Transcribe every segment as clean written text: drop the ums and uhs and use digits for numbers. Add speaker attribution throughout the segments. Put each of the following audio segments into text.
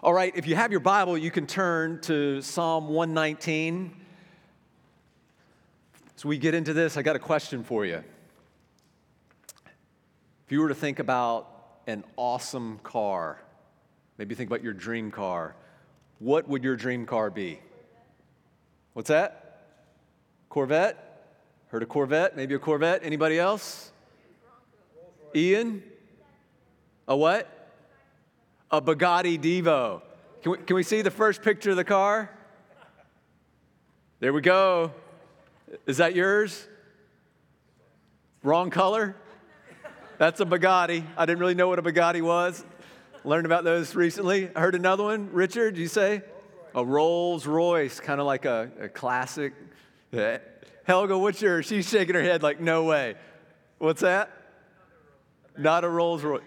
Speaker 1: All right, if you have your Bible, you can turn to Psalm 119. As we get into this, I got a question for you. If you were to think about an awesome car, maybe think about your dream car, what would your dream car be? What's that? Corvette? Heard a Corvette? Maybe a Corvette? Anybody else? Ian? A what? A Bugatti Divo. Can we see the first picture of the car? There we go. Is that yours? Wrong color? That's a Bugatti. I didn't really know what a Bugatti was. Learned about those recently. I heard another one. Richard, did you say? A Rolls Royce, kind of like a classic. Helga, what's yours? She's shaking her head like, no way. What's that? Not a Rolls Royce.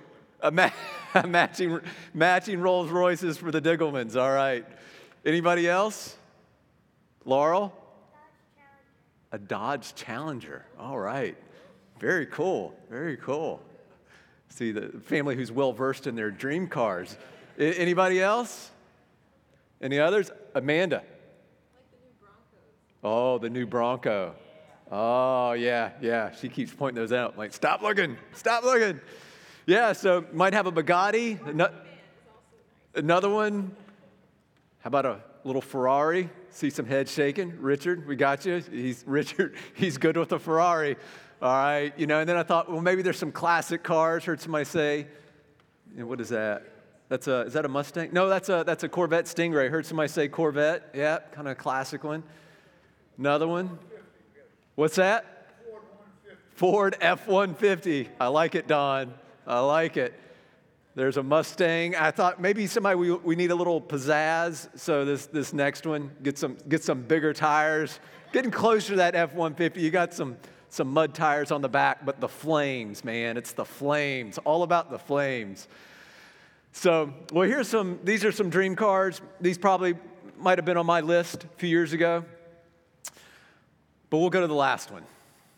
Speaker 1: Matching Rolls Royces for the Digglemans. All right. Anybody else? Laurel? A Dodge Challenger. All right. Very cool. Very cool. See, the family who's well-versed in their dream cars. Anybody else? Any others? Amanda?
Speaker 2: Like the new Broncos.
Speaker 1: Oh, the new Bronco. Oh, yeah. She keeps pointing those out. Like, stop looking. Yeah, so might have a Bugatti. Another one. How about a little Ferrari? See some head shaking. Richard, we got you. He's good with a Ferrari. All right, and then I thought, well, maybe there's some classic cars. Heard somebody say, what is that? Is that a Mustang? No, that's a Corvette Stingray. Heard somebody say Corvette. Yeah, kind of a classic one. Another one. What's that? Ford F-150. I like it, Don. I like it. There's a Mustang. I thought maybe we need a little pizzazz. So this next one, get some bigger tires. Getting closer to that F-150. You got some mud tires on the back, but the flames, man. It's the flames. All about the flames. So, well, these are some dream cars. These probably might have been on my list a few years ago. But we'll go to the last one.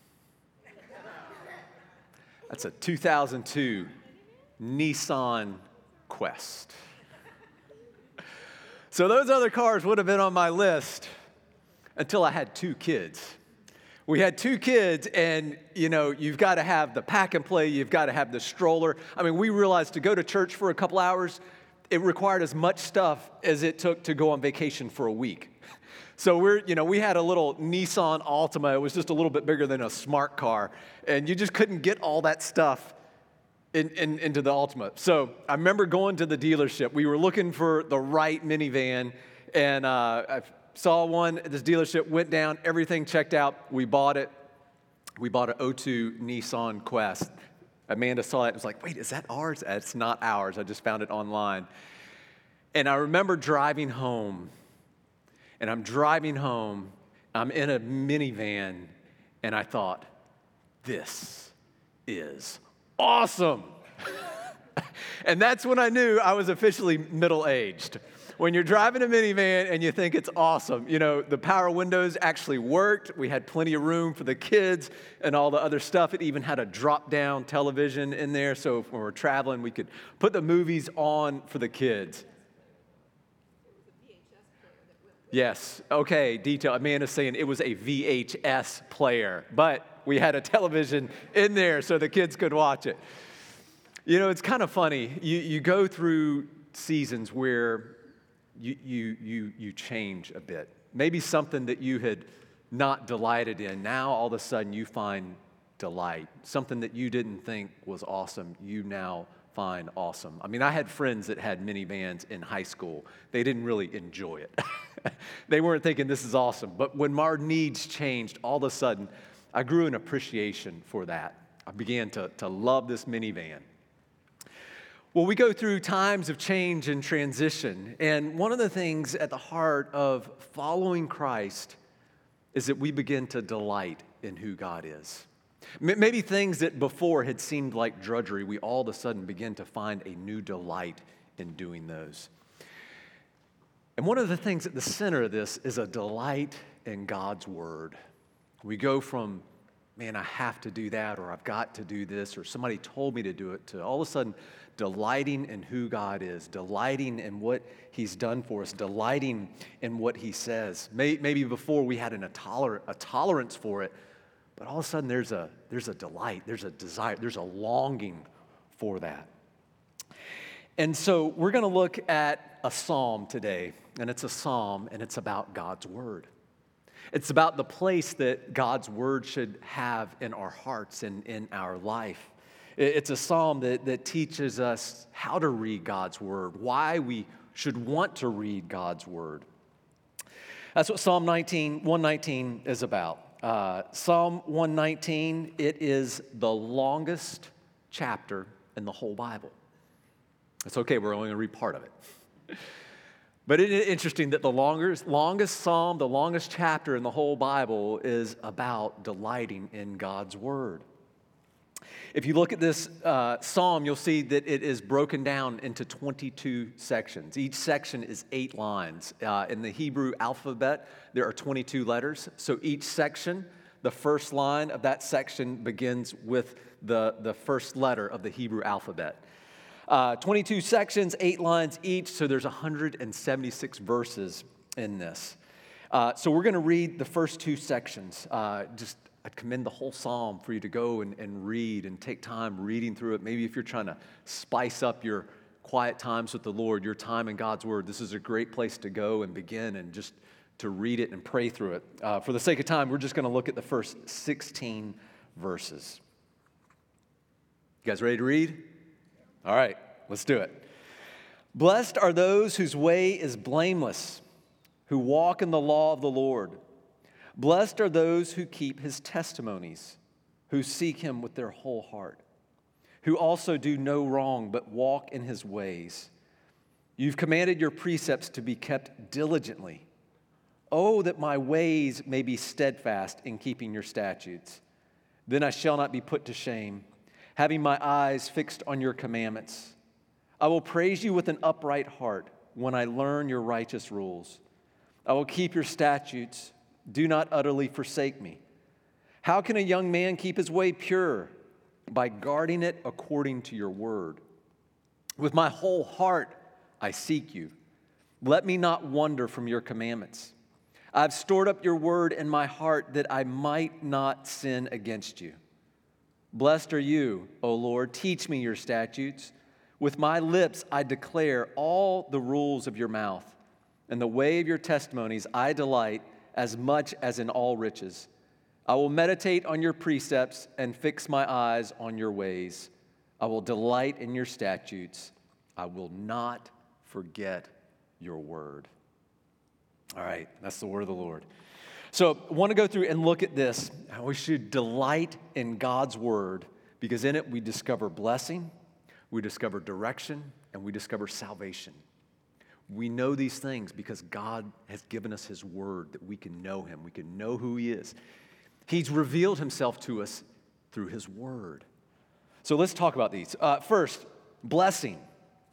Speaker 1: That's a 2002 Nissan Quest. So those other cars would have been on my list until I had two kids. We had two kids, and, you've got to have the pack and play. You've got to have the stroller. I mean, we realized to go to church for a couple hours, it required as much stuff as it took to go on vacation for a week. So we had a little Nissan Altima. It was just a little bit bigger than a smart car, and you just couldn't get all that stuff into the Altima. So I remember going to the dealership. We were looking for the right minivan, and I saw one at this dealership, went down, everything checked out. We bought it. We bought an '02 Nissan Quest. Amanda saw it and was like, wait, is that ours? It's not ours. I just found it online. And I remember driving home. And I'm driving home, I'm in a minivan, and I thought, this is awesome. And that's when I knew I was officially middle-aged. When you're driving a minivan and you think it's awesome, the power windows actually worked. We had plenty of room for the kids and all the other stuff. It even had a drop-down television in there, so when we're traveling, we could put the movies on for the kids. Yes, okay, detail. Amanda's saying it was a VHS player, but we had a television in there so the kids could watch it. It's kind of funny. You go through seasons where you change a bit. Maybe something that you had not delighted in, now all of a sudden you find delight. Something that you didn't think was awesome, you now find awesome. I mean, I had friends that had minivans in high school. They didn't really enjoy it. They weren't thinking this is awesome. But when our needs changed, all of a sudden, I grew an appreciation for that. I began to love this minivan. Well, we go through times of change and transition. And one of the things at the heart of following Christ is that we begin to delight in who God is. Maybe things that before had seemed like drudgery, we all of a sudden begin to find a new delight in doing those. And one of the things at the center of this is a delight in God's Word. We go from man, I have to do that, or I've got to do this, or somebody told me to do it, to all of a sudden delighting in who God is, delighting in what he's done for us, delighting in what he says. Maybe before we had a tolerance for it, but all of a sudden there's a delight, there's a desire, there's a longing for that. And so we're going to look at a psalm today, and it's a psalm, and it's about God's word. It's about the place that God's word should have in our hearts and in our life. It's a psalm that teaches us how to read God's word, why we should want to read God's word. That's what Psalm 119 is about. Psalm 119, it is the longest chapter in the whole Bible. It's okay, we're only going to read part of it. But it is interesting that the longest psalm, the longest chapter in the whole Bible is about delighting in God's word. If you look at this psalm, you'll see that it is broken down into 22 sections. Each section is 8 lines. In the Hebrew alphabet, there are 22 letters. So each section, the first line of that section begins with the first letter of the Hebrew alphabet. 22 sections, 8 lines each, so there's 176 verses in this. So we're going to read the first 2 sections. I'd commend the whole psalm for you to go and read and take time reading through it. Maybe if you're trying to spice up your quiet times with the Lord, your time in God's word, this is a great place to go and begin and just to read it and pray through it. For the sake of time, we're just going to look at the first 16 verses. You guys ready to read? All right, let's do it. Blessed are those whose way is blameless, who walk in the law of the Lord. Blessed are those who keep his testimonies, who seek him with their whole heart, who also do no wrong but walk in his ways. You've commanded your precepts to be kept diligently. Oh, that my ways may be steadfast in keeping your statutes. Then I shall not be put to shame, having my eyes fixed on your commandments. I will praise you with an upright heart when I learn your righteous rules. I will keep your statutes. Do not utterly forsake me. How can a young man keep his way pure? By guarding it according to your word. With my whole heart I seek you. Let me not wander from your commandments. I've stored up your word in my heart that I might not sin against you. Blessed are you, O Lord. Teach me your statutes. With my lips I declare all the rules of your mouth. In the way of your testimonies I delight as much as in all riches. I will meditate on your precepts and fix my eyes on your ways. I will delight in your statutes. I will not forget your word. All right, that's the word of the Lord. So I want to go through and look at this. How we should delight in God's word, because in it we discover blessing, we discover direction, and we discover salvation. We know these things because God has given us his word that we can know him. We can know who he is. He's revealed himself to us through his word. So let's talk about these. First, blessing.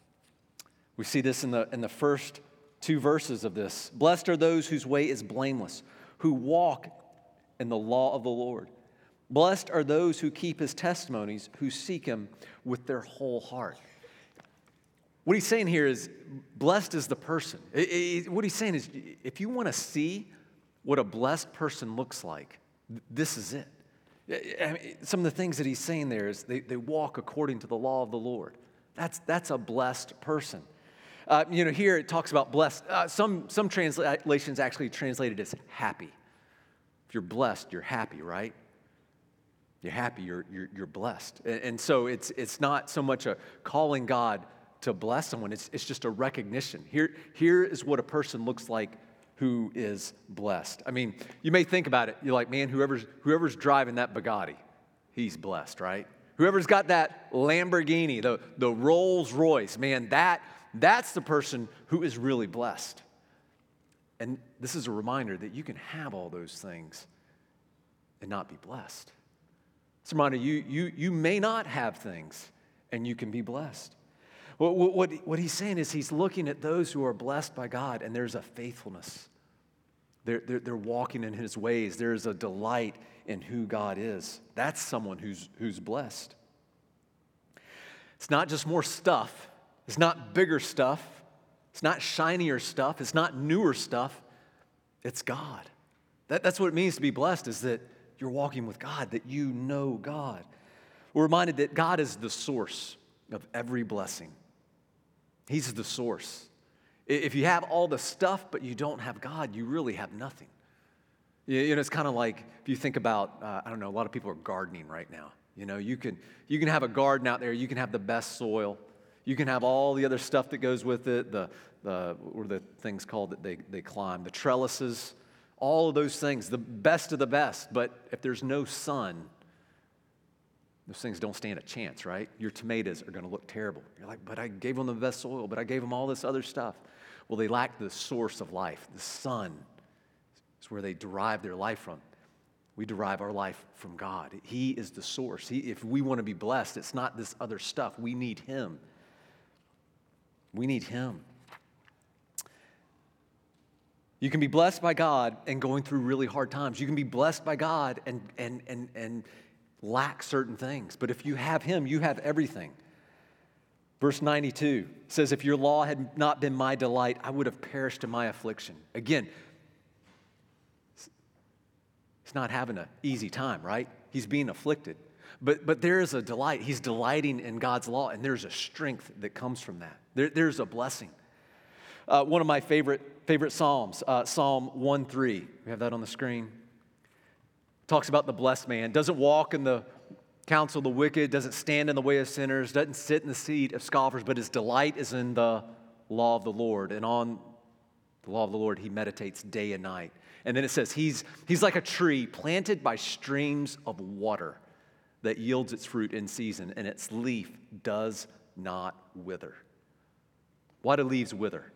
Speaker 1: We see this in the first 2 verses of this. Blessed are those whose way is blameless, who walk in the law of the Lord. Blessed are those who keep his testimonies, who seek him with their whole heart. What he's saying here is, blessed is the person. What he's saying is, if you want to see what a blessed person looks like, this is it. I mean, some of the things that he's saying there is they walk according to the law of the Lord. That's a blessed person. Here it talks about blessed. Some translations actually translate it as happy. If you're blessed, you're happy, right? You're happy, you're blessed. And so it's not so much a calling God to bless someone, it's just a recognition. Here is what a person looks like who is blessed. I mean, you may think about it, you're like, man, whoever's driving that Bugatti, he's blessed, right? Whoever's got that Lamborghini, the Rolls Royce, man, that's the person who is really blessed. And this is a reminder that you can have all those things and not be blessed. It's a reminder you may not have things and you can be blessed. What he's saying is he's looking at those who are blessed by God, and there's a faithfulness. They're walking in his ways. There's a delight in who God is. That's someone who's blessed. It's not just more stuff. It's not bigger stuff. It's not shinier stuff. It's not newer stuff. It's God. That's what it means to be blessed, is that you're walking with God, that you know God. We're reminded that God is the source of every blessing. He's the source. If you have all the stuff but you don't have God, you really have nothing. You know, it's kind of like if you think about, I don't know, a lot of people are gardening right now. You know, you can have a garden out there. You can have the best soil. You can have all the other stuff that goes with it, what are the things called that they climb, the trellises, all of those things, the best of the best. But if there's no sun, those things don't stand a chance, right? Your tomatoes are going to look terrible. You're like, but I gave them the best soil, but I gave them all this other stuff. Well, they lack the source of life. The sun is where they derive their life from. We derive our life from God. He is the source. If we want to be blessed, it's not this other stuff. We need Him. We need Him. You can be blessed by God and going through really hard times. You can be blessed by God and lack certain things. But if you have Him, you have everything. Verse 92 says, if your law had not been my delight, I would have perished in my affliction. Again, he's not having an easy time, right? He's being afflicted. But there is a delight. He's delighting in God's law, and there's a strength that comes from that. There's a blessing. One of my favorite Psalms, Psalm 1:3. We have that on the screen. Talks about the blessed man. Doesn't walk in the counsel of the wicked, doesn't stand in the way of sinners, doesn't sit in the seat of scoffers, but his delight is in the law of the Lord. And on the law of the Lord, he meditates day and night. And then it says, he's like a tree planted by streams of water that yields its fruit in season, and its leaf does not wither. Why do leaves wither?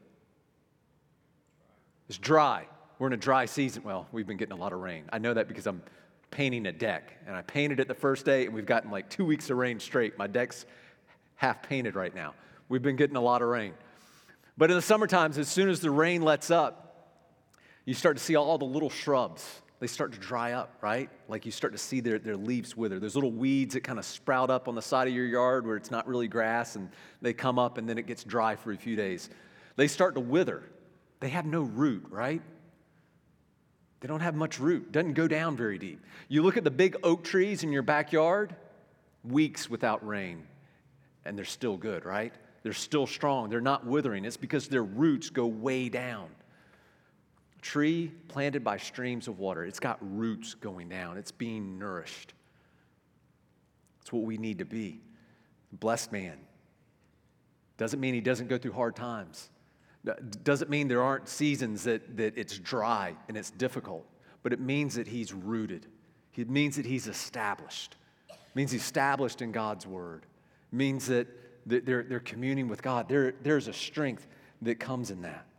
Speaker 1: It's dry. We're in a dry season. Well, we've been getting a lot of rain. I know that because I'm painting a deck, and I painted it the first day, and we've gotten like 2 weeks of rain straight. My deck's half painted right now. We've been getting a lot of rain. But in the summer times, as soon as the rain lets up, you start to see all the little shrubs. They start to dry up, right? Like you start to see their leaves wither. There's little weeds that kind of sprout up on the side of your yard where it's not really grass, and they come up, and then it gets dry for a few days. They start to wither. They have no root, right? They don't have much root. Doesn't go down very deep. You look at the big oak trees in your backyard, weeks without rain, and they're still good, right? They're still strong. They're not withering. It's because their roots go way down. A tree planted by streams of water. It's got roots going down. It's being nourished. It's what we need to be. Blessed man. Doesn't mean he doesn't go through hard times. Doesn't mean there aren't seasons that it's dry and it's difficult, but it means that he's rooted. It means that he's established. It means he's established in God's word. It means that they're communing with God. There's a strength that comes in that.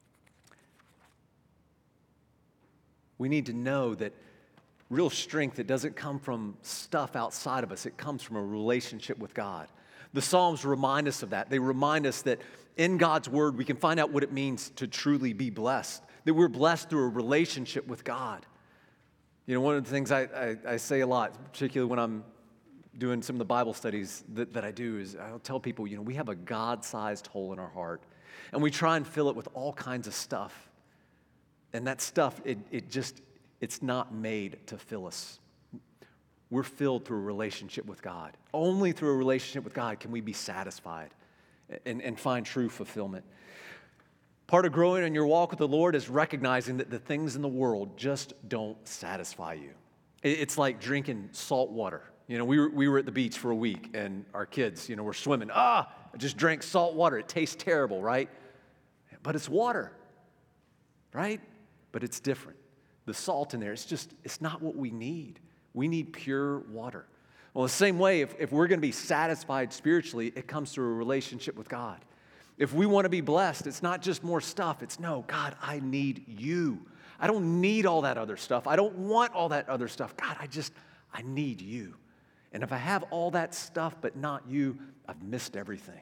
Speaker 1: We need to know that real strength, it doesn't come from stuff outside of us. It comes from a relationship with God. The Psalms remind us of that. They remind us that in God's word, we can find out what it means to truly be blessed, that we're blessed through a relationship with God. You know, one of the things I say a lot, particularly when I'm doing some of the Bible studies that I do, is I'll tell people, you know, we have a God-sized hole in our heart, and we try and fill it with all kinds of stuff. And that stuff, it's not made to fill us. We're filled through a relationship with God. Only through a relationship with God can we be satisfied and find true fulfillment. Part of growing in your walk with the Lord is recognizing that the things in the world just don't satisfy you. It's like drinking salt water. You know, we were at the beach for a week, and our kids, you know, were swimming. I just drank salt water. It tastes terrible, right? But it's water, right? But it's different. The salt in there, it's not what we need. We need pure water. Well, the same way, if we're going to be satisfied spiritually, it comes through a relationship with God. If we want to be blessed, it's not just more stuff. It's, no, God, I need you. I don't need all that other stuff. I don't want all that other stuff. God, I need you. And if I have all that stuff but not you, I've missed everything.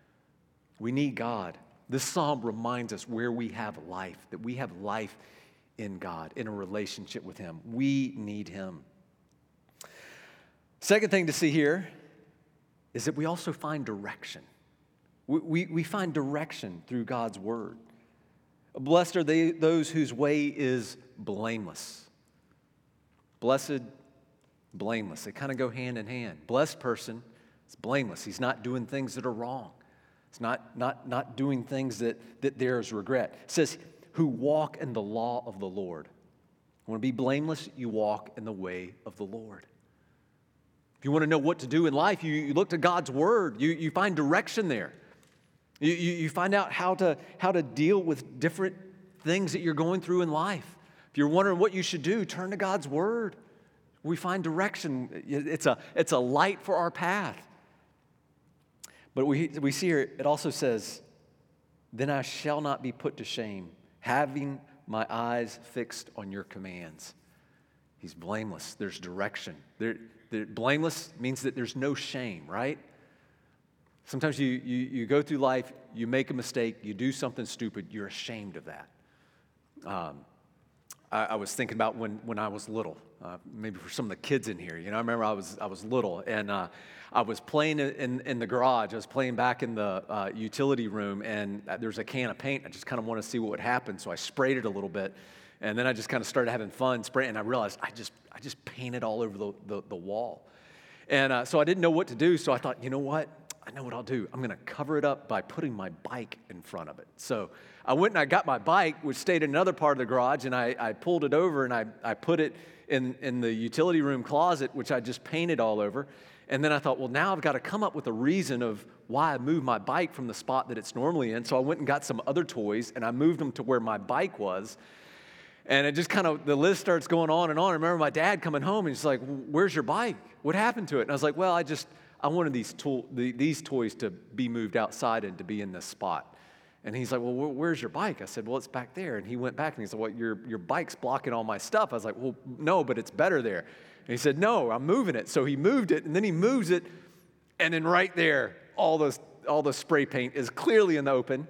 Speaker 1: We need God. This psalm reminds us where we have life, that we have life in God, in a relationship with Him. We need Him. Second thing to see here is that we also find direction. We find direction through God's word. Blessed are those whose way is blameless. Blessed, blameless. They kind of go hand in hand. Blessed person is blameless. He's not doing things that are wrong. It's not doing things that there is regret. It says, who walk in the law of the Lord. You want to be blameless? You walk in the way of the Lord. If you want to know what to do in life, you look to God's word. You find direction there. You find out how to deal with different things that you're going through in life. If you're wondering what you should do, turn to God's word. We find direction. It's a light for our path. But we see here, it also says, then I shall not be put to shame, having my eyes fixed on your commands. He's blameless. There's direction. Blameless means that there's no shame, right? Sometimes you go through life, you make a mistake, you do something stupid, you're ashamed of that. I was thinking about when I was little, maybe for some of the kids in here. I remember I was little, and I was playing in the garage. I was playing back in the utility room, and there's a can of paint. I just kind of want to see what would happen, so I sprayed it a little bit, and then I just kind of started having fun spraying, and I realized I just painted all over the wall. And so I didn't know what to do, so I thought, you know what? I know what I'll do. I'm going to cover it up by putting my bike in front of it. So I went and I got my bike, which stayed in another part of the garage, and I pulled it over and I put it in the utility room closet, which I just painted all over. And then I thought, well, now I've got to come up with a reason of why I moved my bike from the spot that it's normally in. So I went and got some other toys, and I moved them to where my bike was. And it just kind of, the list starts going on and on. I remember my dad coming home, and he's like, where's your bike? What happened to it? And I was like, well, I wanted these toys to be moved outside and to be in this spot. And he's like, well, where's your bike? I said, well, it's back there. And he went back and he said, well, your bike's blocking all my stuff. I was like, well, no, but it's better there. And he said, no, I'm moving it. So he moved it, and then he moves it, and then right there, all the spray paint is clearly in the open.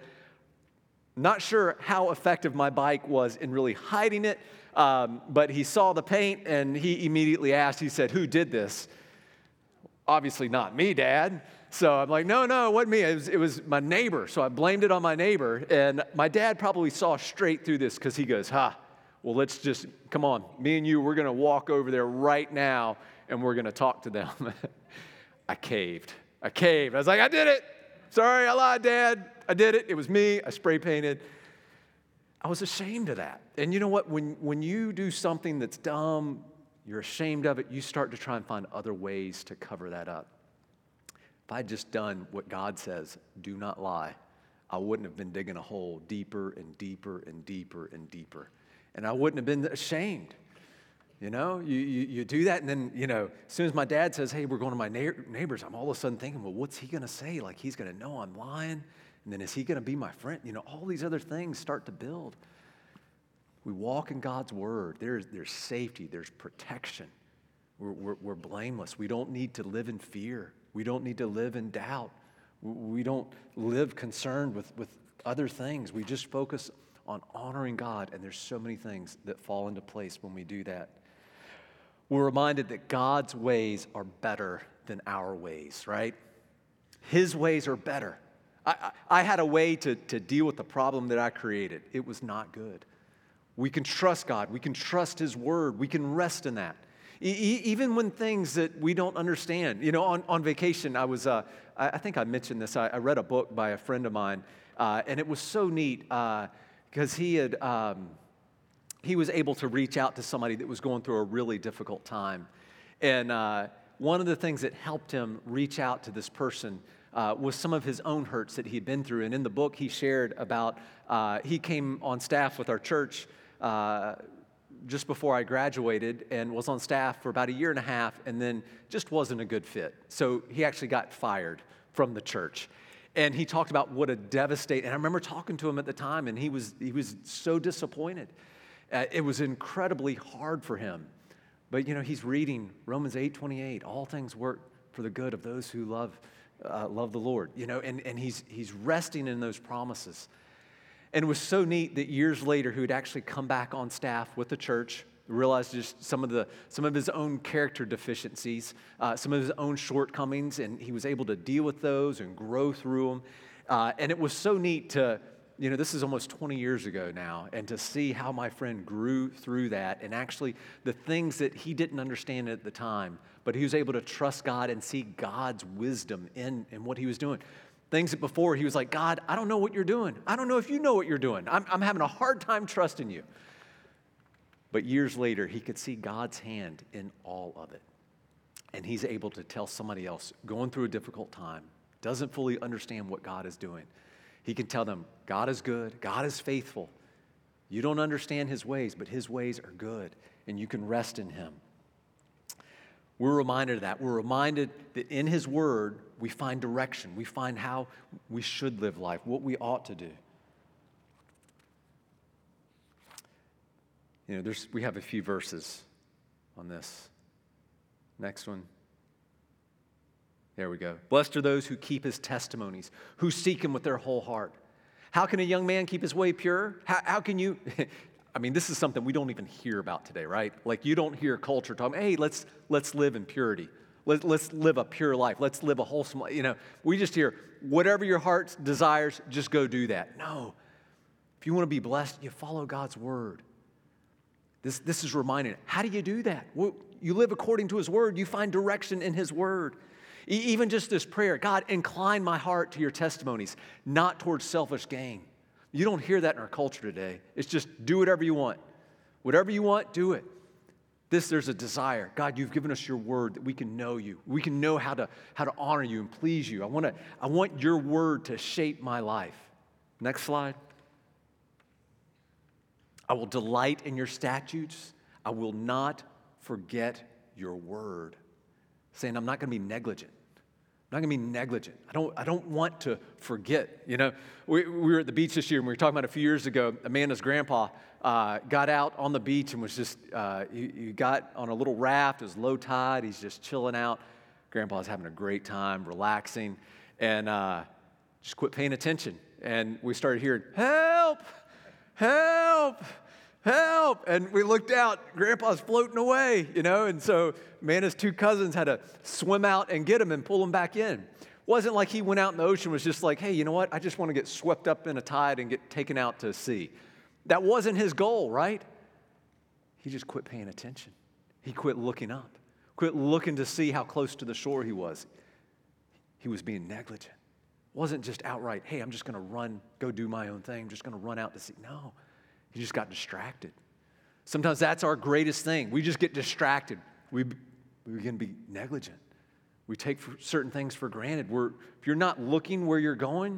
Speaker 1: Not sure how effective my bike was in really hiding it, but he saw the paint, and he immediately asked, he said, who did this? Obviously not me, Dad. So I'm like, no, it wasn't me. It was my neighbor. So I blamed it on my neighbor. And my dad probably saw straight through this because he goes, well, let's just, come on. Me and you, we're going to walk over there right now, and we're going to talk to them. I caved. I was like, I did it. Sorry, I lied, Dad. I did it. It was me. I spray painted. I was ashamed of that. And you know what? When you do something that's dumb, you're ashamed of it, you start to try and find other ways to cover that up. If I'd just done what God says, do not lie, I wouldn't have been digging a hole deeper and deeper and deeper and deeper. And I wouldn't have been ashamed. You do that, and then, as soon as my dad says, hey, we're going to my neighbors, I'm all of a sudden thinking, well, what's he going to say? Like, he's going to know I'm lying, and then is he going to be my friend? All these other things start to build. We walk in God's word. There's safety. There's protection. We're blameless. We don't need to live in fear. We don't need to live in doubt. We don't live concerned with other things. We just focus on honoring God, and there's so many things that fall into place when we do that. We're reminded that God's ways are better than our ways, right? His ways are better. I had a way to deal with the problem that I created. It was not good. We can trust God. We can trust His word. We can rest in that. Even when things that we don't understand. On vacation, I think I mentioned this. I read a book by a friend of mine, and it was so neat because he was able to reach out to somebody that was going through a really difficult time. And one of the things that helped him reach out to this person was some of his own hurts that he'd been through. And in the book, he shared about he came on staff with our church just before I graduated and was on staff for about 1.5 years and then just wasn't a good fit. So he actually got fired from the church. And he talked about what a devastating, and I remember talking to him at the time, and he was so disappointed. It was incredibly hard for him. But, he's reading Romans 8:28, all things work for the good of those who love the Lord, and he's resting in those promises. And it was so neat that years later, he would actually come back on staff with the church, realized just some of his own character deficiencies, some of his own shortcomings, and he was able to deal with those and grow through them. And it was so neat to, this is almost 20 years ago now, and to see how my friend grew through that, and actually the things that he didn't understand at the time, but he was able to trust God and see God's wisdom in what he was doing. Things that before he was like, God, I don't know what you're doing. I don't know if you know what you're doing. I'm having a hard time trusting you. But years later, he could see God's hand in all of it. And he's able to tell somebody else going through a difficult time, doesn't fully understand what God is doing. He can tell them, God is good, God is faithful. You don't understand his ways, but his ways are good, and you can rest in him. We're reminded of that. We're reminded that in his word, we find direction. We find how we should live life, what we ought to do. We have a few verses on this. Next one. There we go. Blessed are those who keep his testimonies, who seek him with their whole heart. How can a young man keep his way pure? How can you? This is something we don't even hear about today, right? Like you don't hear culture talking, hey, let's live in purity. Let's live a pure life. Let's live a wholesome life. We just hear, whatever your heart desires, just go do that. No. If you want to be blessed, you follow God's word. This is reminding. How do you do that? Well, you live according to his word. You find direction in his word. Even just this prayer, God, incline my heart to your testimonies, not towards selfish gain. You don't hear that in our culture today. It's just do whatever you want. Whatever you want, do it. There's a desire. God, you've given us your word that we can know you. We can know how to honor you and please you. I want your word to shape my life. Next slide. I will delight in your statutes. I will not forget your word. Saying I'm not going to be negligent. I'm not going to be negligent. I don't want to forget. We were at the beach this year, and we were talking about a few years ago, Amanda's grandpa got out on the beach and was just, he got on a little raft. It was low tide. He's just chilling out. Grandpa's having a great time, relaxing, and just quit paying attention. And we started hearing, help, help, help. And we looked out, Grandpa's floating away, and so Amanda's two cousins had to swim out and get him and pull him back in. Wasn't like he went out in the ocean, was just like, hey, you know what? I just want to get swept up in a tide and get taken out to sea. That wasn't his goal, right? He just quit paying attention. He quit looking up, quit looking to see how close to the shore he was. He was being negligent. Wasn't just outright, hey, I'm just going to go do my own thing. I'm just going to run out to sea. No, he just got distracted. Sometimes that's our greatest thing. We just get distracted. We can be negligent. We take certain things for granted. If you're not looking where you're going,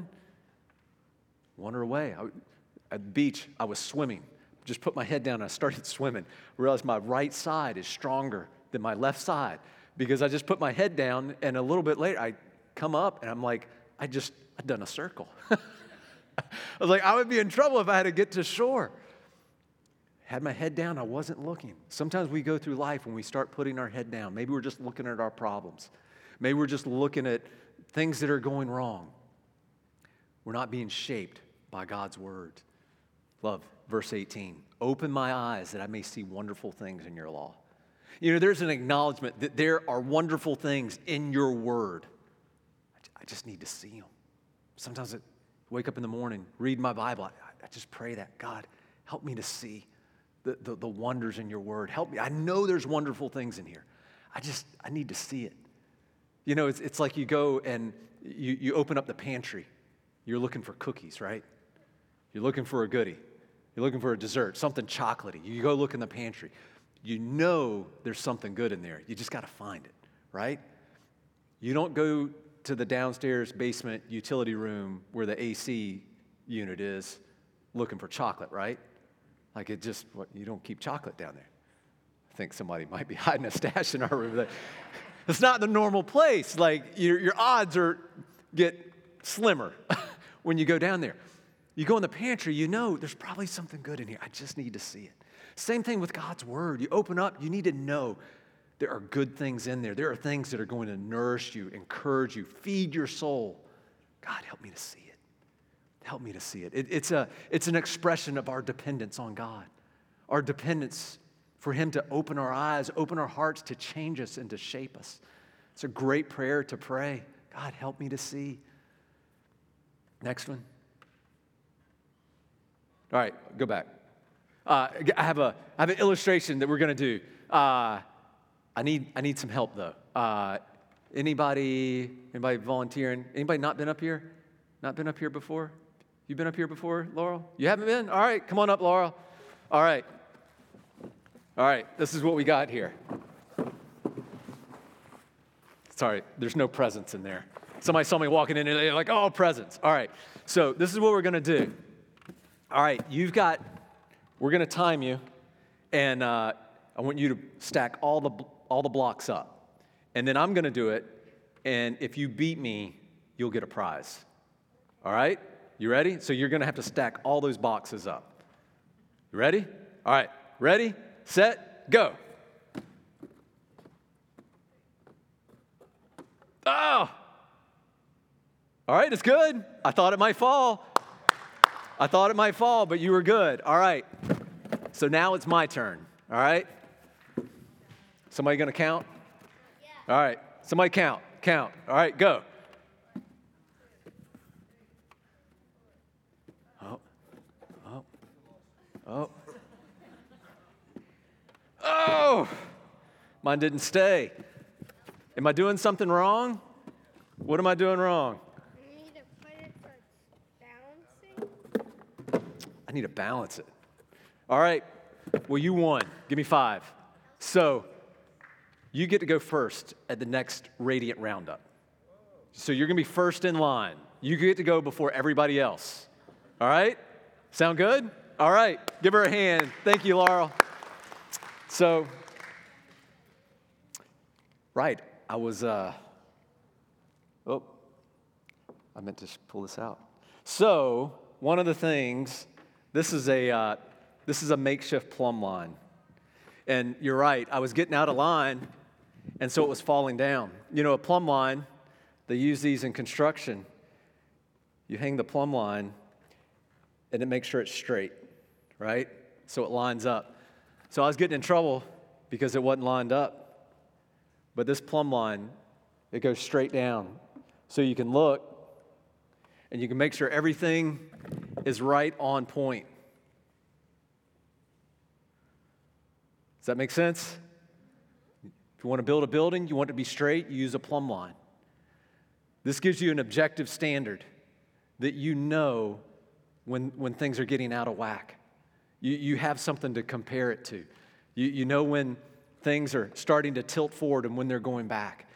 Speaker 1: wander away. At the beach, I was swimming. Just put my head down and I started swimming. Realized my right side is stronger than my left side because I just put my head down, and a little bit later I come up and I'm like, I've done a circle. I was like, I would be in trouble if I had to get to shore. Had my head down, I wasn't looking. Sometimes we go through life when we start putting our head down. Maybe we're just looking at our problems. Maybe we're just looking at things that are going wrong. We're not being shaped by God's word. Love verse 18. Open my eyes that I may see wonderful things in your law. There's an acknowledgement that there are wonderful things in your word. I just need to see them. Sometimes I wake up in the morning, read my Bible. I just pray that, God, help me to see the wonders in your word. Help me. I know there's wonderful things in here. I need to see it. It's like you go and you open up the pantry. You're looking for cookies, right? You're looking for a goodie. You're looking for a dessert, something chocolatey. You go look in the pantry. You know there's something good in there. You just got to find it, right? You don't go to the downstairs basement utility room where the AC unit is looking for chocolate, right? Like you don't keep chocolate down there. I think somebody might be hiding a stash in our room. It's not the normal place. Like your odds get slimmer when you go down there. You go in the pantry, there's probably something good in here. I just need to see it. Same thing with God's word. You open up, you need to know there are good things in there. There are things that are going to nourish you, encourage you, feed your soul. God, help me to see it. help me to see it. It's an expression of our dependence on God, our dependence for him to open our eyes, open our hearts, to change us and to shape us. It's a great prayer to pray. God, help me to see. Next one. All right, go back. I have an illustration that we're going to do. I need some help though. Anybody volunteering? Anybody not been up here? Not been up here before? You been up here before, Laurel? You haven't been? All right, come on up, Laurel. All right. This is what we got here. Sorry, there's no presents in there. Somebody saw me walking in and they're like, oh, presents. All right, so this is what we're going to do. All right, we're going to time you, and I want you to stack all the blocks up. And then I'm going to do it, and if you beat me, you'll get a prize. All right? You ready? So you're going to have to stack all those boxes up. You ready? All right, ready, set, go. Oh! All right, it's good. I thought it might fall. But you were good. All right. So now it's my turn. All right? Somebody going to count? Yeah. All right. Somebody count. All right, go. Oh! Mine didn't stay. Am I doing something wrong? What am I doing wrong?
Speaker 3: You need to put it for balancing.
Speaker 1: I need to balance it. All right. Well, you won. Give me 5. So you get to go first at the next Radiant Roundup. So you're going to be first in line. You get to go before everybody else. All right? Sound good? All right. Give her a hand. Thank you, Laurel. So, right. I meant to pull this out. So, one of the things, this is a makeshift plumb line. And you're right, I was getting out of line, and so it was falling down. You know, a plumb line, they use these in construction. You hang the plumb line, and it makes sure it's straight, right? So it lines up. So I was getting in trouble because it wasn't lined up. But this plumb line, it goes straight down. So you can look, and you can make sure everything is right on point. Does that make sense? If you want to build a building, you want it to be straight, you use a plumb line. This gives you an objective standard that you know when things are getting out of whack. You have something to compare it to. You know when things are starting to tilt forward and when they're going back.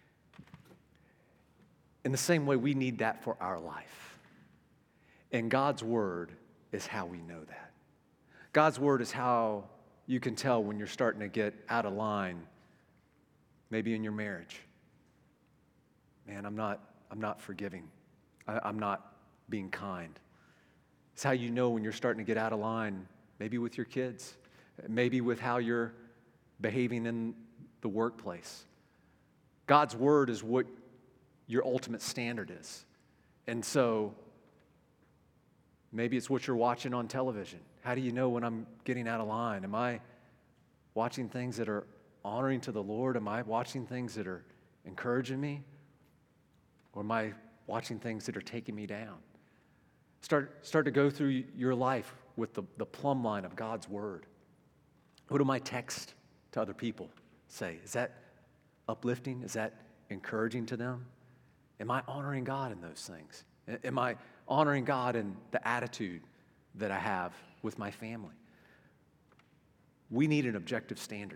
Speaker 1: In the same way, we need that for our life. And God's Word is how we know that. God's Word is how you can tell when you're starting to get out of line, maybe in your marriage. Man, I'm not forgiving. I'm not being kind. It's how you know when you're starting to get out of line, maybe with your kids, maybe with how you're behaving in the workplace. God's Word is what your ultimate standard is. And so maybe it's what you're watching on television. How do you know when I'm getting out of line? Am I watching things that are honoring to the Lord? Am I watching things that are encouraging me? Or am I watching things that are taking me down? Start to go through your life with the plumb line of God's Word. What do my texts to other people say? Is that uplifting? Is that encouraging to them? Am I honoring God in those things? Am I honoring God in the attitude that I have with my family? We need an objective standard.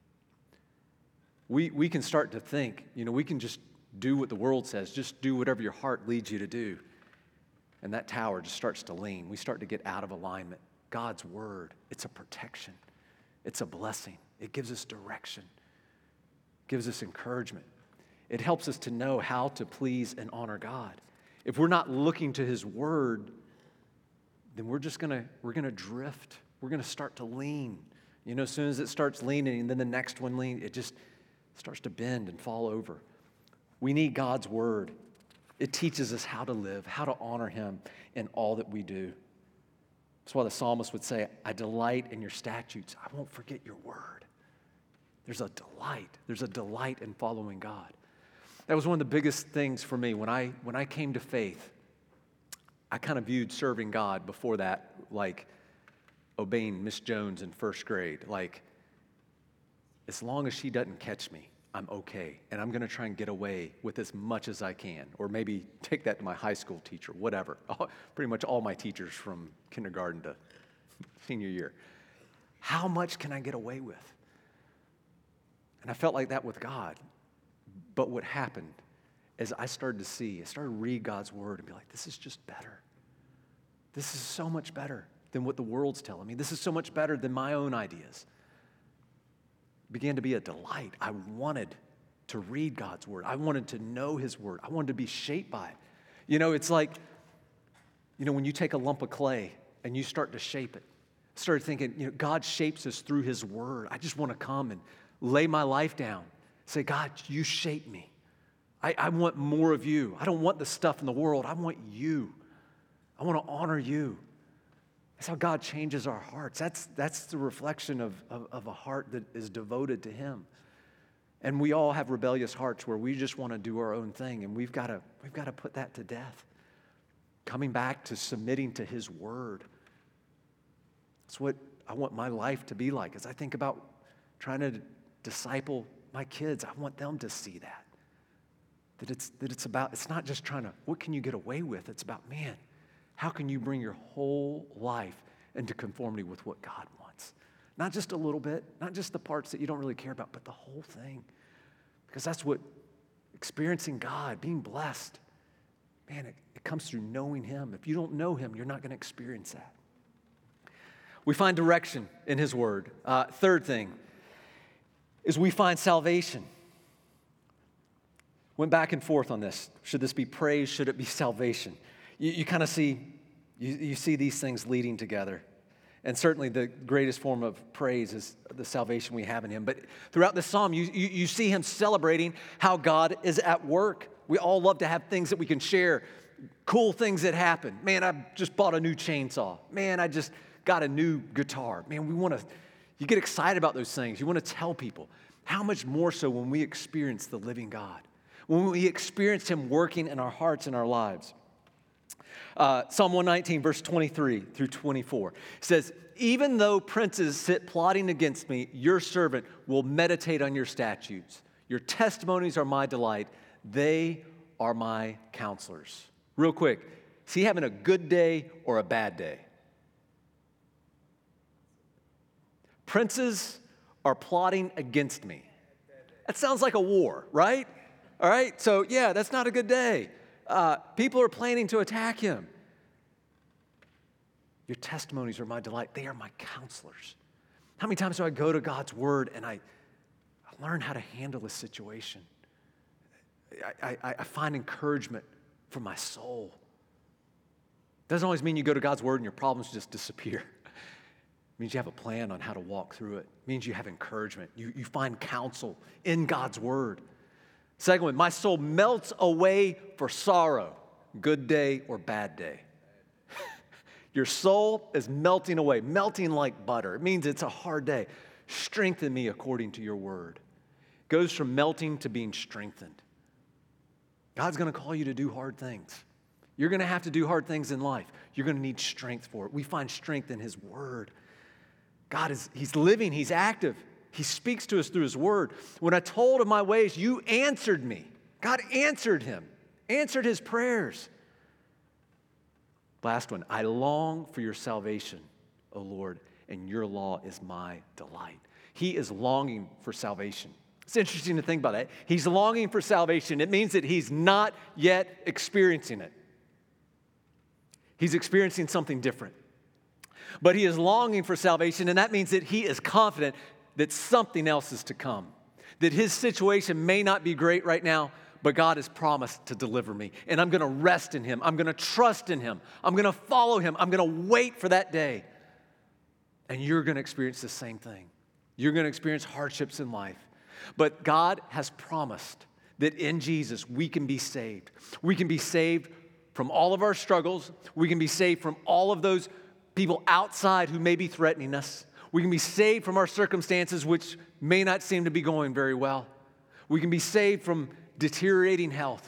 Speaker 1: We can start to think, we can just do what the world says, just do whatever your heart leads you to do. And that tower just starts to lean. We start to get out of alignment. God's Word, it's a protection. It's a blessing. It gives us direction. It gives us encouragement. It helps us to know how to please and honor God. If we're not looking to His Word, then we're gonna drift. We're gonna start to lean. As soon as it starts leaning, and then the next one leans, it just starts to bend and fall over. We need God's Word. It teaches us how to live, how to honor him in all that we do. That's why the psalmist would say, I delight in your statutes. I won't forget your word. There's a delight. There's a delight in following God. That was one of the biggest things for me. When I came to faith, I kind of viewed serving God before that like obeying Miss Jones in first grade. Like, as long as she doesn't catch me, I'm okay. And I'm going to try and get away with as much as I can. Or maybe take that to my high school teacher, whatever. Pretty much all my teachers from kindergarten to senior year. How much can I get away with? And I felt like that with God. But what happened is I started to read God's word and be like, this is just better. This is so much better than what the world's telling me. This is so much better than my own ideas. It began to be a delight. I wanted to read God's word. I wanted to know his word. I wanted to be shaped by it. It's like, when you take a lump of clay and you start to shape it. I started thinking, God shapes us through his word. I just want to come and lay my life down. Say, God, you shape me. I want more of you. I don't want the stuff in the world. I want you. I want to honor you. That's how God changes our hearts. That's the reflection of a heart that is devoted to him. And we all have rebellious hearts where we just want to do our own thing, and we've got to put that to death. Coming back to submitting to his word. That's what I want my life to be like. As I think about trying to disciple my kids, I want them to see that. That it's not just trying to, what can you get away with? It's about, man, how can you bring your whole life into conformity with what God wants? Not just a little bit, not just the parts that you don't really care about, but the whole thing. Because that's what experiencing God, being blessed, man, it comes through knowing him. If you don't know him, you're not going to experience that. We find direction in his word. Third thing is we find salvation. Went back and forth on this. Should this be praise? Should it be salvation? You kind of see, you see these things leading together. And certainly the greatest form of praise is the salvation we have in him. But throughout the psalm, you see him celebrating how God is at work. We all love to have things that we can share, cool things that happen. Man, I just bought a new chainsaw. Man, I just got a new guitar. Man, you get excited about those things. You want to tell people. How much more so when we experience the living God? When we experience him working in our hearts and our lives. Psalm 119, verse 23 through 24 says, even though princes sit plotting against me, your servant will meditate on your statutes. Your testimonies are my delight. They are my counselors. Real quick, is he having a good day or a bad day? Princes are plotting against me. That sounds like a war, right? All right, so yeah, that's not a good day. People are planning to attack him. Your testimonies are my delight. They are my counselors. How many times do I go to God's word and I learn how to handle a situation? I find encouragement for my soul. Doesn't always mean you go to God's word and your problems just disappear. It means you have a plan on how to walk through it. It means you have encouragement. You find counsel in God's word. Second one, my soul melts away for sorrow, good day or bad day. Your soul is melting away, melting like butter. It means it's a hard day. Strengthen me according to your word. It goes from melting to being strengthened. God's going to call you to do hard things. You're going to have to do hard things in life. You're going to need strength for it. We find strength in his word. He's living, he's active. He speaks to us through his word. When I told of my ways, you answered me. God answered him, answered his prayers. Last one, I long for your salvation, O Lord, and your law is my delight. He is longing for salvation. It's interesting to think about that. He's longing for salvation. It means that he's not yet experiencing it. He's experiencing something different. But he is longing for salvation, and that means that he is confident that something else is to come. That his situation may not be great right now, but God has promised to deliver me. And I'm going to rest in him. I'm going to trust in him. I'm going to follow him. I'm going to wait for that day. And you're going to experience the same thing. You're going to experience hardships in life. But God has promised that in Jesus we can be saved. We can be saved from all of our struggles. We can be saved from all of those people outside who may be threatening us. We can be saved from our circumstances which may not seem to be going very well. We can be saved from deteriorating health.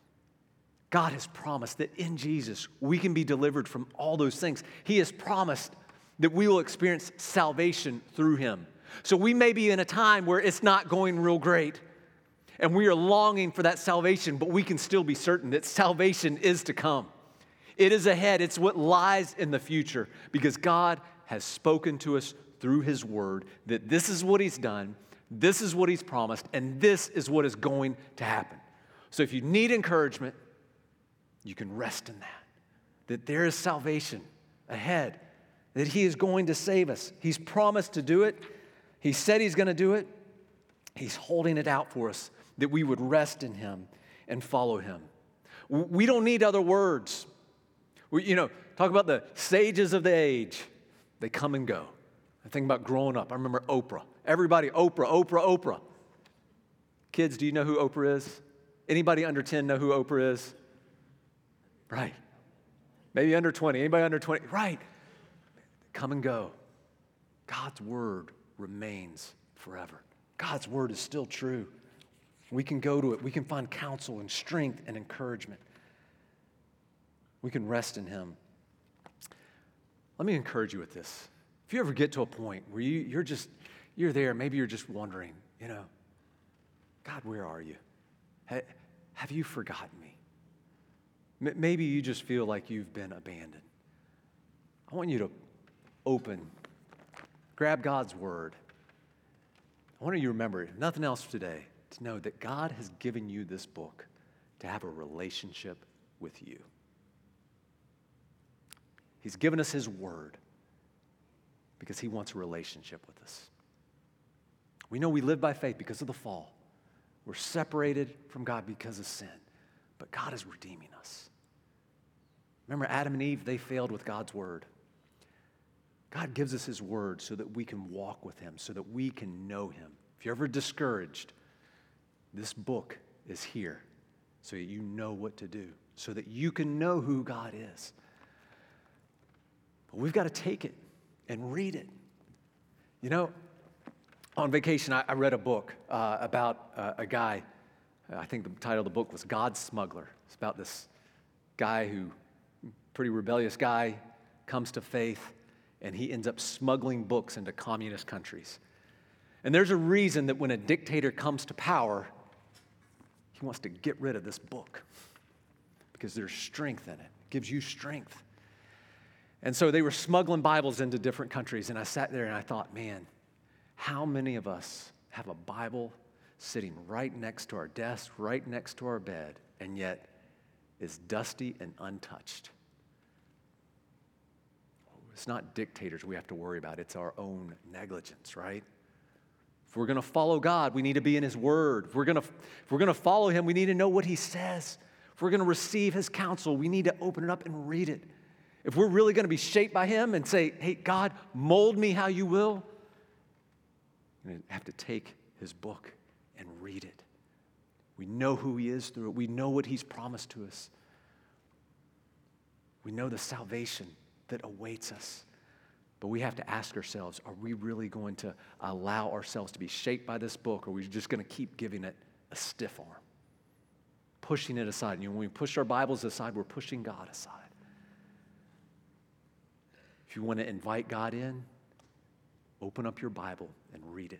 Speaker 1: God has promised that in Jesus we can be delivered from all those things. He has promised that we will experience salvation through him. So we may be in a time where it's not going real great, and we are longing for that salvation, but we can still be certain that salvation is to come. It is ahead. It's what lies in the future, because God has spoken to us through his word that this is what he's done, this is what he's promised, and this is what is going to happen. So if you need encouragement, you can rest in that there is salvation ahead, that he is going to save us. He's promised to do it. He said he's going to do it. He's holding it out for us, that we would rest in him and follow him. We don't need other words. Talk about the sages of the age. They come and go. I think about growing up. I remember Oprah. Everybody, Oprah. Kids, do you know who Oprah is? Anybody under 10 know who Oprah is? Right. Maybe under 20. Anybody under 20? Right. Come and go. God's word remains forever. God's word is still true. We can go to it. We can find counsel and strength and encouragement. We can rest in him. Let me encourage you with this. If you ever get to a point where you're there, maybe you're just wondering, God, where are you? Have you forgotten me? Maybe you just feel like you've been abandoned. I want you to grab God's word. I want you to remember, if nothing else today, to know that God has given you this book to have a relationship with you. He's given us his word because he wants a relationship with us. We know we live by faith because of the fall. We're separated from God because of sin, but God is redeeming us. Remember Adam and Eve, they failed with God's word. God gives us his word so that we can walk with him, so that we can know him. If you're ever discouraged, this book is here so that you know what to do, so that you can know who God is. But we've got to take it and read it. On vacation, I read a book about a guy. I think the title of the book was God Smuggler. It's about this guy pretty rebellious guy, comes to faith, and he ends up smuggling books into communist countries. And there's a reason that when a dictator comes to power, he wants to get rid of this book because there's strength in it. It gives you strength. And so they were smuggling Bibles into different countries, and I sat there and I thought, man, how many of us have a Bible sitting right next to our desk, right next to our bed, and yet is dusty and untouched? It's not dictators we have to worry about. It's our own negligence, right? If we're going to follow God, we need to be in his word. If we're going to follow him, we need to know what he says. If we're going to receive his counsel, we need to open it up and read it. If we're really going to be shaped by him and say, hey, God, mold me how you will, we have to take his book and read it. We know who he is through it. We know what he's promised to us. We know the salvation that awaits us. But we have to ask ourselves, are we really going to allow ourselves to be shaped by this book, or are we just going to keep giving it a stiff arm? Pushing it aside. When we push our Bibles aside, we're pushing God aside. If you want to invite God in, open up your Bible and read it.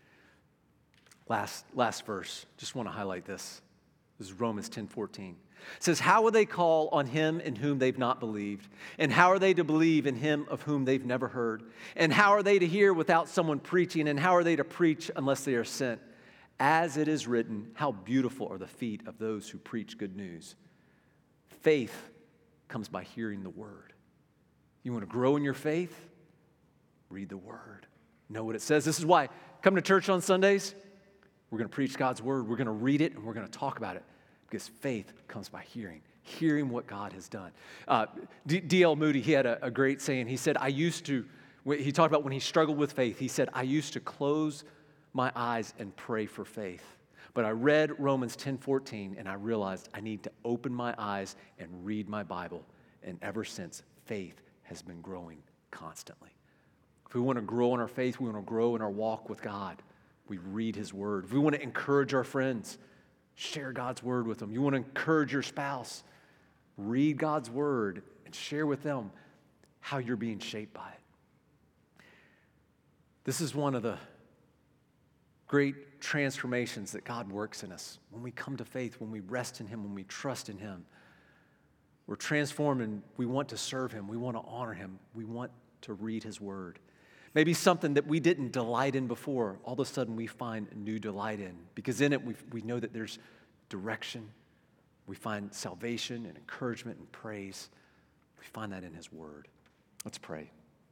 Speaker 1: Last verse, just want to highlight this. This is Romans 10:14. It says, how will they call on him in whom they've not believed? And how are they to believe in him of whom they've never heard? And how are they to hear without someone preaching? And how are they to preach unless they are sent? As it is written, how beautiful are the feet of those who preach good news. Faith comes by hearing the word. You want to grow in your faith? Read the word. Know what it says. This is why come to church on Sundays. We're going to preach God's word. We're going to read it, and we're going to talk about it. Because faith comes by hearing what God has done. D.L. Moody, he had a great saying. He said, he talked about when he struggled with faith. He said, I used to close my eyes and pray for faith. But I read Romans 10:14, and I realized I need to open my eyes and read my Bible. And ever since, faith has been growing constantly. If we want to grow in our faith, we want to grow in our walk with God, we read His Word. If we want to encourage our friends, share God's Word with them. You want to encourage your spouse, read God's Word and share with them how you're being shaped by it. This is one of the great transformations that God works in us. When we come to faith, when we rest in Him, when we trust in Him, we're transformed and we want to serve Him. We want to honor Him. We want to read His Word. Maybe something that we didn't delight in before, all of a sudden we find new delight in. Because in it, we know that there's direction. We find salvation and encouragement and praise. We find that in His Word. Let's pray.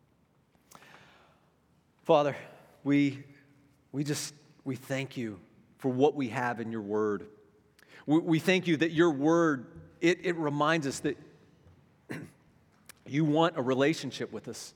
Speaker 1: Father, we thank You for what we have in Your Word. We thank You that Your Word, it reminds us that You want a relationship with us.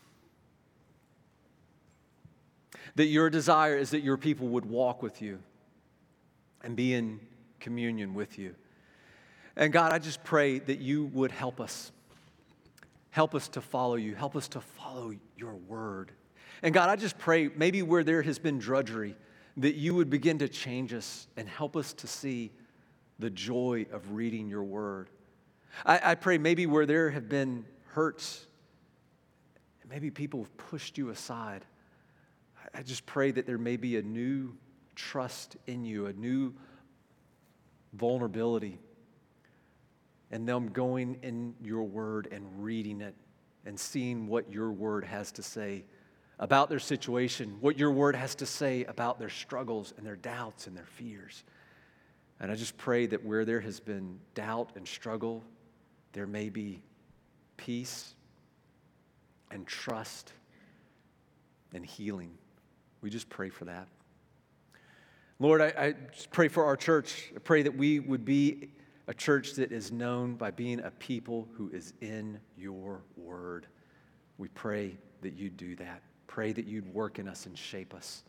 Speaker 1: That Your desire is that Your people would walk with You and be in communion with You. And God, I just pray that You would help us. Help us to follow You. Help us to follow Your Word. And God, I just pray maybe where there has been drudgery, that You would begin to change us and help us to see the joy of reading Your Word. I pray maybe where there have been hurts, maybe people have pushed You aside, I just pray that there may be a new trust in You, a new vulnerability, and them going in Your Word and reading it and seeing what Your Word has to say about their situation, what Your Word has to say about their struggles and their doubts and their fears. And I just pray that where there has been doubt and struggle, there may be peace and trust and healing. We just pray for that. Lord, I just pray for our church. I pray that we would be a church that is known by being a people who is in Your Word. We pray that You'd do that. Pray that You'd work in us and shape us.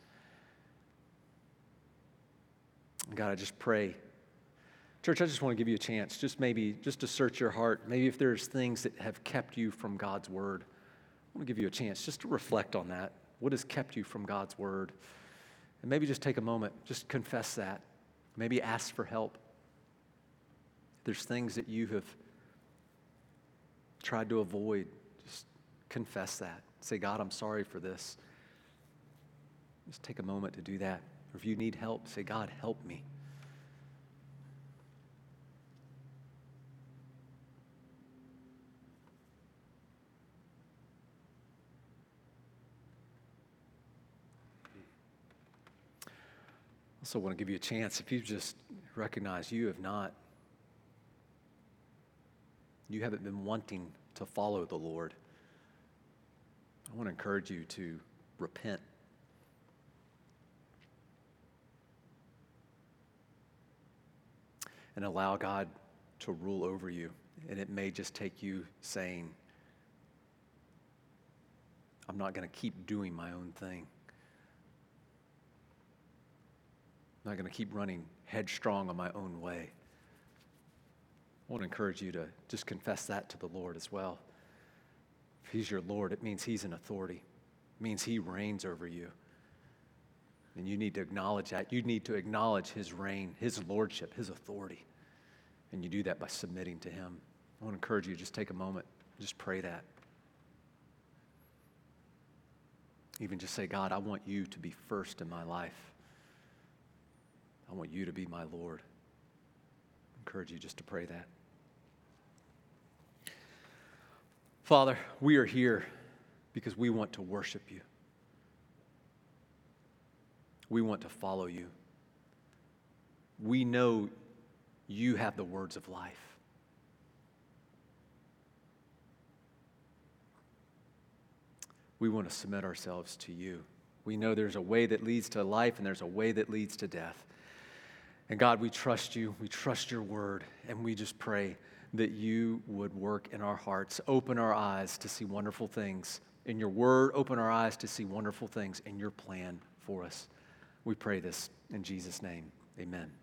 Speaker 1: God, I just pray. Church, I just want to give you a chance, just to search your heart. Maybe if there's things that have kept you from God's Word, I want to give you a chance just to reflect on that. What has kept you from God's Word? And maybe just take a moment, just confess that. Maybe ask for help. If there's things that you have tried to avoid, just confess that. Say, God, I'm sorry for this. Just take a moment to do that. Or if you need help, say, God, help me. Also want to give you a chance, if you just recognize you haven't been wanting to follow the Lord, I want to encourage you to repent. And allow God to rule over you. And it may just take you saying, I'm not going to keep doing my own thing. I'm not going to keep running headstrong on my own way. I want to encourage you to just confess that to the Lord as well. If He's your Lord, it means He's an authority. It means He reigns over you. And you need to acknowledge that. You need to acknowledge His reign, His lordship, His authority. And you do that by submitting to Him. I want to encourage you to just take a moment, just pray that. Even just say, God, I want You to be first in my life. I want You to be my Lord. I encourage you just to pray that. Father, we are here because we want to worship You. We want to follow You. We know You have the words of life. We want to submit ourselves to You. We know there's a way that leads to life and there's a way that leads to death. And God, we trust You. We trust Your Word. And we just pray that You would work in our hearts. Open our eyes to see wonderful things in Your Word. Open our eyes to see wonderful things in Your plan for us. We pray this in Jesus' name. Amen.